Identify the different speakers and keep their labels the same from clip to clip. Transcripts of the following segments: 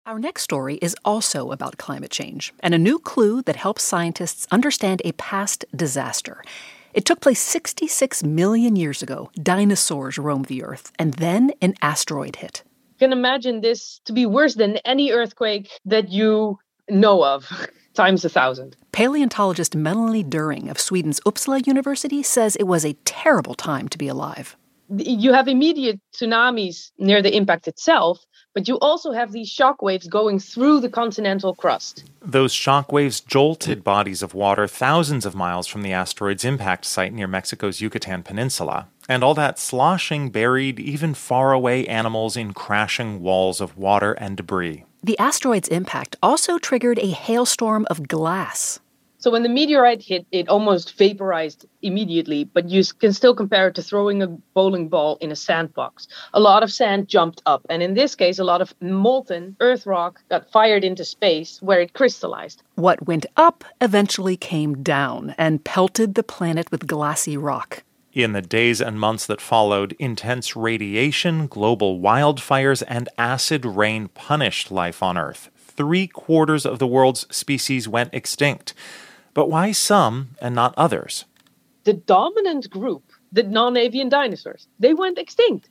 Speaker 1: Our next story is also about climate change and a new clue that helps scientists understand a past disaster. It took place 66 million years ago. Dinosaurs roamed the Earth, and then an asteroid hit.
Speaker 2: You can imagine this to be worse than any earthquake that you know of, times 1,000.
Speaker 1: Paleontologist Melanie During of Sweden's Uppsala University says it was a terrible time to be alive.
Speaker 2: You have immediate tsunamis near the impact itself, but you also have these shock waves going through the continental crust.
Speaker 3: Those shock waves jolted bodies of water thousands of miles from the asteroid's impact site near Mexico's Yucatan Peninsula. And all that sloshing buried even faraway animals in crashing walls of water and debris.
Speaker 1: The asteroid's impact also triggered a hailstorm of glass.
Speaker 2: So when the meteorite hit, it almost vaporized immediately, but you can still compare it to throwing a bowling ball in a sandbox. A lot of sand jumped up, and in this case, a lot of molten earth rock got fired into space where it crystallized.
Speaker 1: What went up eventually came down and pelted the planet with glassy rock.
Speaker 3: In the days and months that followed, intense radiation, global wildfires, and acid rain punished life on Earth. 3/4 of the world's species went extinct. But why some and not others?
Speaker 2: The dominant group, the non-avian dinosaurs, they went extinct.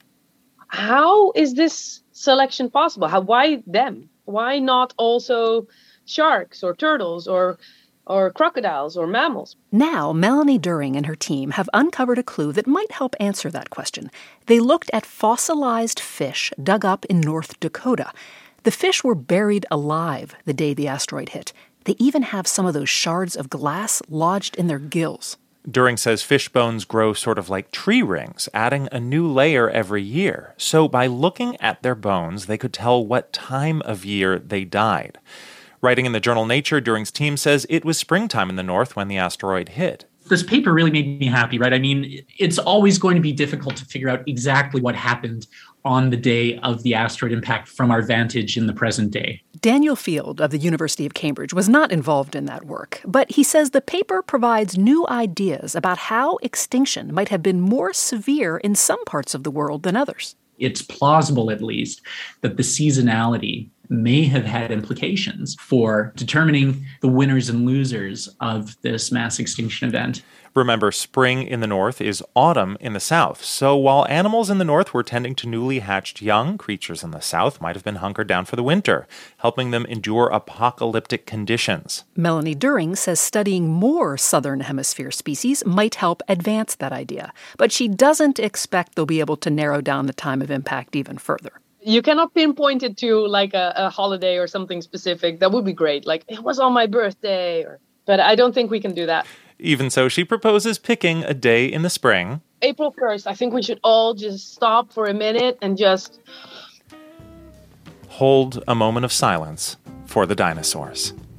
Speaker 2: How is this selection possible? Why them? Why not also sharks or turtles or crocodiles or mammals?
Speaker 1: Now, Melanie During and her team have uncovered a clue that might help answer that question. They looked at fossilized fish dug up in North Dakota. The fish were buried alive the day the asteroid hit. They even have some of those shards of glass lodged in their gills.
Speaker 3: During says fish bones grow sort of like tree rings, adding a new layer every year. So by looking at their bones, they could tell what time of year they died. Writing in the journal Nature, During's team says it was springtime in the north when the asteroid hit.
Speaker 4: This paper really made me happy, right? I mean, it's always going to be difficult to figure out exactly what happened on the day of the asteroid impact from our vantage in the present day.
Speaker 1: Daniel Field of the University of Cambridge was not involved in that work, but he says the paper provides new ideas about how extinction might have been more severe in some parts of the world than others.
Speaker 4: It's plausible, at least, that the seasonality may have had implications for determining the winners and losers of this mass extinction event.
Speaker 3: Remember, spring in the north is autumn in the south. So while animals in the north were tending to newly hatched young, creatures in the south might have been hunkered down for the winter, helping them endure apocalyptic conditions.
Speaker 1: Melanie During says studying more southern hemisphere species might help advance that idea, but she doesn't expect they'll be able to narrow down the time of impact even further.
Speaker 2: You cannot pinpoint it to like a holiday or something specific. That would be great. Like, it was on my birthday. But I don't think we can do that.
Speaker 3: Even so, she proposes picking a day in the spring.
Speaker 2: April 1st. I think we should all just stop for a minute and just
Speaker 3: hold a moment of silence for the dinosaurs.